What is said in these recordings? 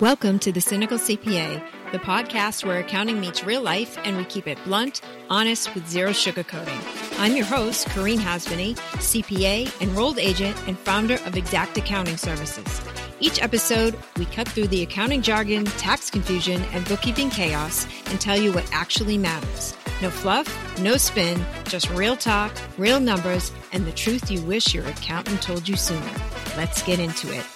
Welcome to The Cynical CPA, the podcast where accounting meets real life and we keep it blunt, honest, with zero sugarcoating. I'm your host, Corrine Hasbany, CPA, enrolled agent, and founder of Exact Accounting Services. Each episode, we cut through the accounting jargon, tax confusion, and bookkeeping chaos and tell you what actually matters. No fluff, no spin, just real talk, real numbers, and the truth you wish your accountant told you sooner. Let's get into it.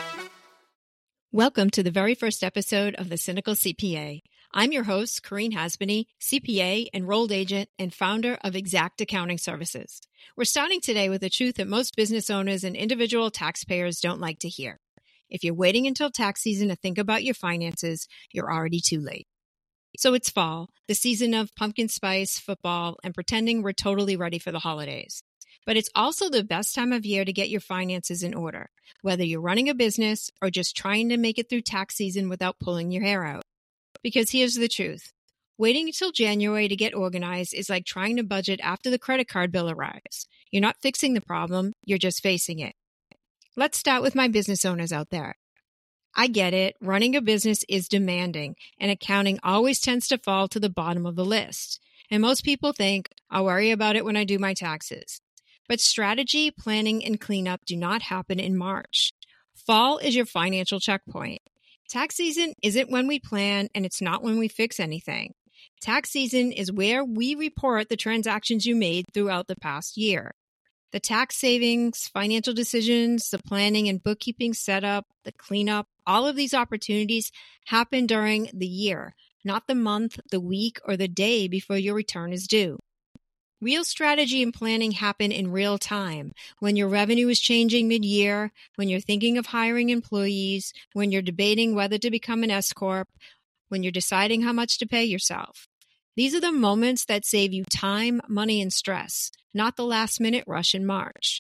Welcome to the very first episode of The Cynical CPA. I'm your host, Corrine Hasbany, CPA, enrolled agent, and founder of Exact Accounting Services. We're starting today with a truth that most business owners and individual taxpayers don't like to hear. If you're waiting until tax season to think about your finances, you're already too late. So it's fall, the season of pumpkin spice, football, and pretending we're totally ready for the holidays. But it's also the best time of year to get your finances in order, whether you're running a business or just trying to make it through tax season without pulling your hair out. Because here's the truth. Waiting until January to get organized is like trying to budget after the credit card bill arrives. You're not fixing the problem, you're just facing it. Let's start with my business owners out there. I get it, running a business is demanding, and accounting always tends to fall to the bottom of the list. And most people think, I'll worry about it when I do my taxes. But strategy, planning, and cleanup do not happen in March. Fall is your financial checkpoint. Tax season isn't when we plan, and it's not when we fix anything. Tax season is where we report the transactions you made throughout the past year. The tax savings, financial decisions, the planning and bookkeeping setup, the cleanup, all of these opportunities happen during the year, not the month, the week, or the day before your return is due. Real strategy and planning happen in real time, when your revenue is changing mid-year, when you're thinking of hiring employees, when you're debating whether to become an S-Corp, when you're deciding how much to pay yourself. These are the moments that save you time, money, and stress, not the last-minute rush in March.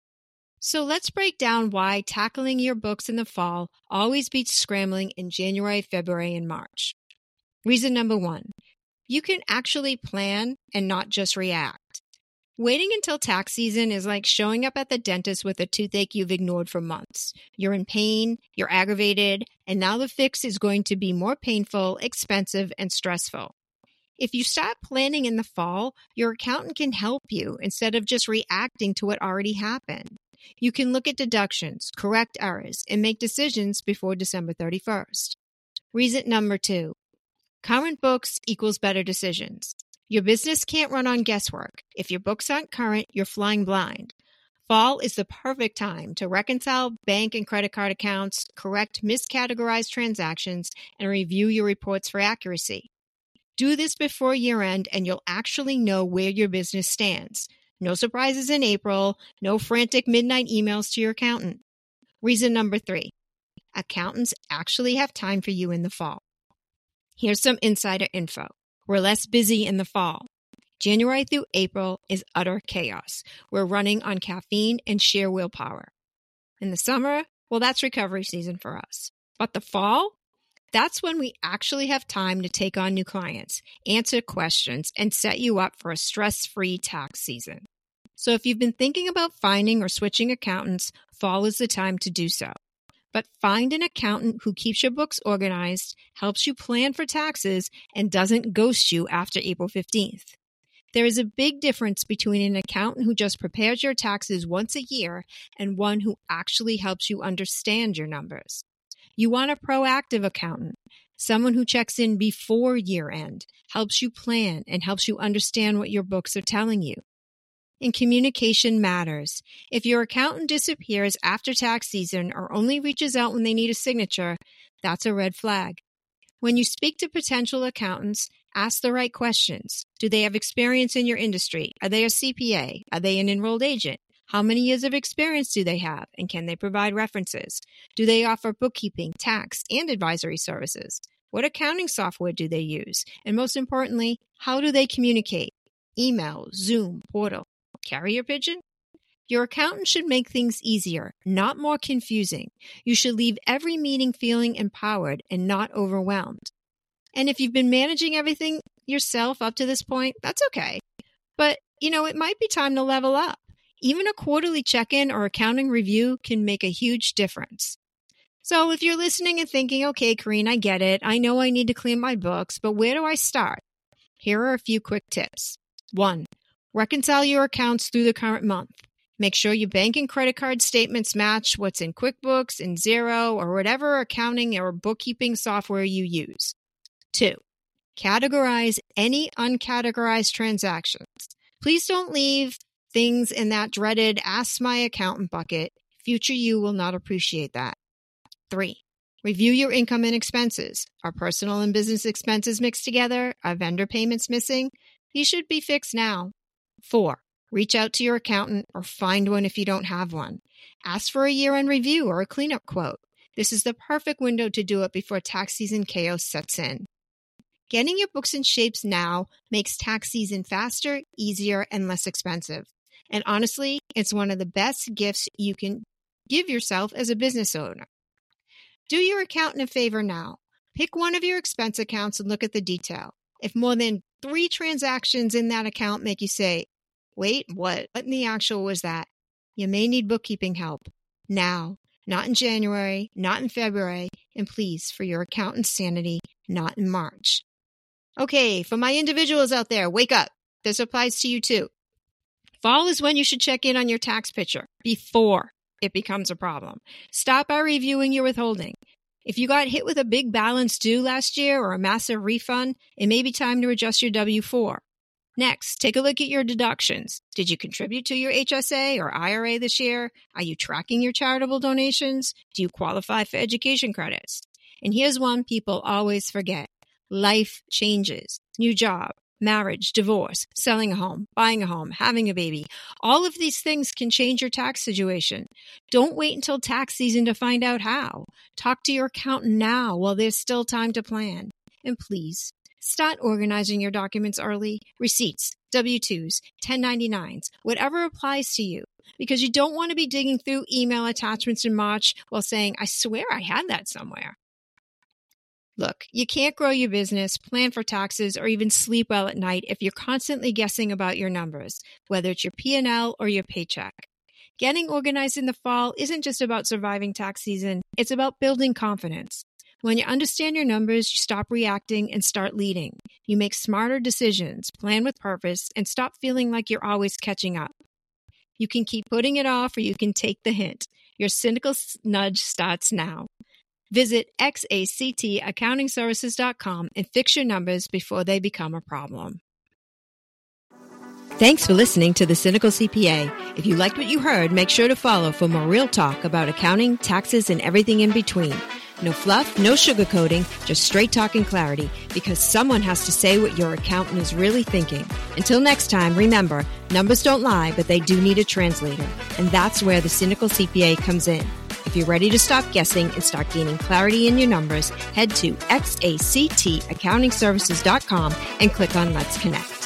So let's break down why tackling your books in the fall always beats scrambling in January, February, and March. Reason number one. You can actually plan and not just react. Waiting until tax season is like showing up at the dentist with a toothache you've ignored for months. You're in pain, you're aggravated, and now the fix is going to be more painful, expensive, and stressful. If you start planning in the fall, your accountant can help you instead of just reacting to what already happened. You can look at deductions, correct errors, and make decisions before December 31st. Reason number two. Current books equals better decisions. Your business can't run on guesswork. If your books aren't current, you're flying blind. Fall is the perfect time to reconcile bank and credit card accounts, correct miscategorized transactions, and review your reports for accuracy. Do this before year end and you'll actually know where your business stands. No surprises in April, no frantic midnight emails to your accountant. Reason number three. Accountants actually have time for you in the fall. Here's some insider info. We're less busy in the fall. January through April is utter chaos. We're running on caffeine and sheer willpower. In the summer, well, that's recovery season for us. But the fall? That's when we actually have time to take on new clients, answer questions, and set you up for a stress-free tax season. So if you've been thinking about finding or switching accountants, fall is the time to do so. But find an accountant who keeps your books organized, helps you plan for taxes, and doesn't ghost you after April 15th. There is a big difference between an accountant who just prepares your taxes once a year and one who actually helps you understand your numbers. You want a proactive accountant, someone who checks in before year end, helps you plan, and helps you understand what your books are telling you. And communication matters. If your accountant disappears after tax season or only reaches out when they need a signature, that's a red flag. When you speak to potential accountants, ask the right questions. Do they have experience in your industry? Are they a CPA? Are they an enrolled agent? How many years of experience do they have? And can they provide references? Do they offer bookkeeping, tax, and advisory services? What accounting software do they use? And most importantly, how do they communicate? Email, Zoom, portal. Carrier pigeon? Your accountant should make things easier, not more confusing. You should leave every meeting feeling empowered and not overwhelmed. And if you've been managing everything yourself up to this point, that's okay. But, it might be time to level up. Even a quarterly check-in or accounting review can make a huge difference. So if you're listening and thinking, okay, Corrine, I get it. I know I need to clean my books, but where do I start? Here are a few quick tips. 1. Reconcile your accounts through the current month. Make sure your bank and credit card statements match what's in QuickBooks, in Xero, or whatever accounting or bookkeeping software you use. 2. Categorize any uncategorized transactions. Please don't leave things in that dreaded Ask My Accountant bucket. Future you will not appreciate that. 3. Review your income and expenses. Are personal and business expenses mixed together? Are vendor payments missing? These should be fixed now. 4. Reach out to your accountant or find one if you don't have one. Ask for a year-end review or a cleanup quote. This is the perfect window to do it before tax season chaos sets in. Getting your books in shapes now makes tax season faster, easier, and less expensive. And honestly, it's one of the best gifts you can give yourself as a business owner. Do your accountant a favor now. Pick one of your expense accounts and look at the detail. If more than 3 transactions in that account make you say, wait, what in the actual was that? You may need bookkeeping help. Now, not in January, not in February, and please, for your accountant's sanity, not in March. Okay, for my individuals out there, wake up. This applies to you too. Fall is when you should check in on your tax picture before it becomes a problem. Start by reviewing your withholding. If you got hit with a big balance due last year or a massive refund, it may be time to adjust your W-4. Next, take a look at your deductions. Did you contribute to your HSA or IRA this year? Are you tracking your charitable donations? Do you qualify for education credits? And here's one people always forget. Life changes. New job, marriage, divorce, selling a home, buying a home, having a baby. All of these things can change your tax situation. Don't wait until tax season to find out how. Talk to your accountant now while there's still time to plan. And please, start organizing your documents early. Receipts, W-2s, 1099s, whatever applies to you. Because you don't want to be digging through email attachments in March while saying, I swear I had that somewhere. Look, you can't grow your business, plan for taxes, or even sleep well at night if you're constantly guessing about your numbers, whether it's your P&L or your paycheck. Getting organized in the fall isn't just about surviving tax season, it's about building confidence. When you understand your numbers, you stop reacting and start leading. You make smarter decisions, plan with purpose, and stop feeling like you're always catching up. You can keep putting it off or you can take the hint. Your cynical nudge starts now. Visit xactaccountingservices.com and fix your numbers before they become a problem. Thanks for listening to The Cynical CPA. If you liked what you heard, make sure to follow for more real talk about accounting, taxes, and everything in between. No fluff, no sugarcoating, just straight talk and clarity, because someone has to say what your accountant is really thinking. Until next time, remember, numbers don't lie, but they do need a translator. And that's where The Cynical CPA comes in. If you're ready to stop guessing and start gaining clarity in your numbers, head to xactaccountingservices.com and click on Let's Connect.